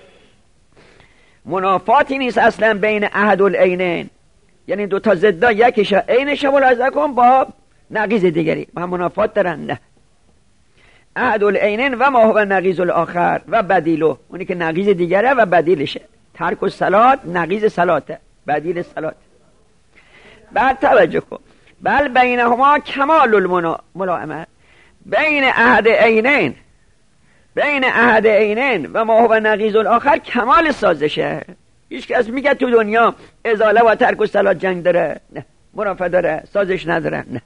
منافاتی نیست اصلا بین احد العینین، یعنی دو تا ضدا یکیش عینش ملاحظه کن با نقیض دیگری با هم منافات دارن. نه، احد العینین و ما هو نقیض الاخر و بدیلو، اونی که نقیض دیگره و بدیلشه. ترک الصلاة نقیض صلاته، بدیل صلاته. بعد توجه کن، بل بینهما کمال الملائمه، بین احد عینین، بین احد عینین و ما هو نقیض الاخر کمال سازشه. هیچ کس میگه تو دنیا ازاله و ترک الصلاة جنگ داره؟ نه. مرافعه داره؟ سازش نداره؟ نه.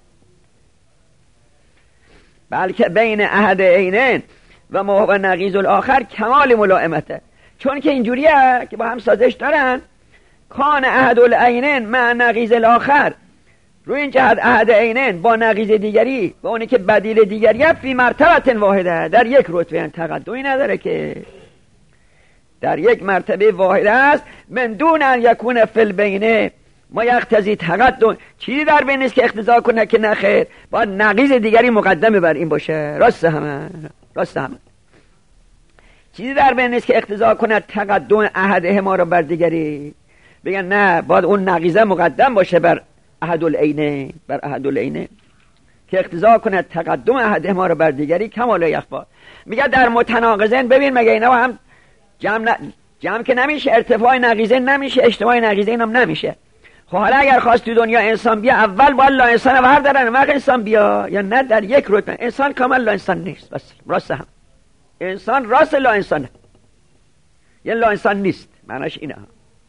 بلکه بین احد عینین و ما هو نقیض الاخر کمال ملائمته، چون که اینجوریه که با هم سازش دارن. کان احد العینین مع نقیض الاخر، روی این جهت احد عینین با نقیض دیگری و اونی که بدیل دیگری فی مرتبه واحده، در یک رتبه، تقدمی نداره که در یک مرتبه واحده است. من دون ان یکون فی البینه ما یقتضی تقدم، چیزی در بین نیست که اقتضا کنه که نه خیر، باید نقیض دیگری مقدم بر این باشه. راست همه، راست همه. چیزی در بین نیست که اقتضا کنه تقدم احدهما را بر دیگری، بگن نه باید اون نقیضه مقدم باشه بر احد العینین، بر احد العینین که اقتضا کنه تقدم احدهما را بر دیگری کمال یخفا. میگه در متناقضین، ببین مگه اینا هم جمع که نمیشه، ارتفاع نقیضین نمیشه، اجتماع نقیضین هم نمیشه. خب حالا اگر خواست تو دنیا انسان بیا، اول باید لا انسان بردارن وقت انسان بیا، یا نه در یک رتبه. انسان کامل لا انسان نیست، بس راست هم انسان راست لا انسانه، یعنی لا انسان نیست، معناش اینه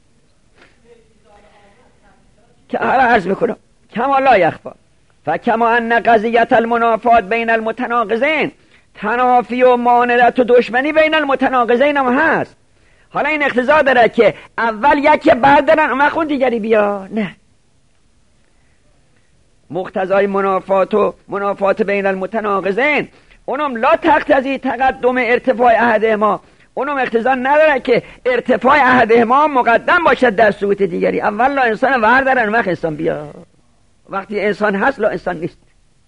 که حالا عرض میکنم کما لا یخفا. فکما ان قضیت المنافات بین المتناقضین، تنافی و معاندت و دشمنی بین المتناقضین هم هست. حالا این اقتضا داره که اول یکی بردارن اون وقت دیگری بیا؟ نه، مقتضای منافات بین المتناقضین اونم لا تقتضی تقدم ارتفاع احدهما، اونم اقتضا نداره که ارتفاع احدهما مقدم باشد در ثبوت دیگری. اول لا انسان بردارن وقت انسان بیا، وقتی انسان هست لا انسان نیست.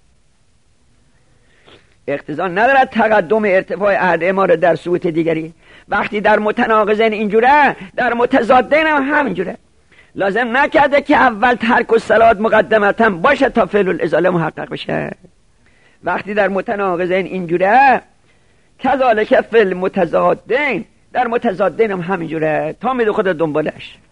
اقتضا نداره تقدم ارتفاع احدهما را در ثبوت دیگری. وقتی در متناقضین اینجوره، در متضادین هم همینجوره. لازم نکرده که اول ترک الصلاة مقدمتا باشه تا فعل الازاله محقق بشه. وقتی در متناقضین اینجوره، کذالک فعل متضادین، در متضادین هم همینجوره، تا میدو خود دنبالش.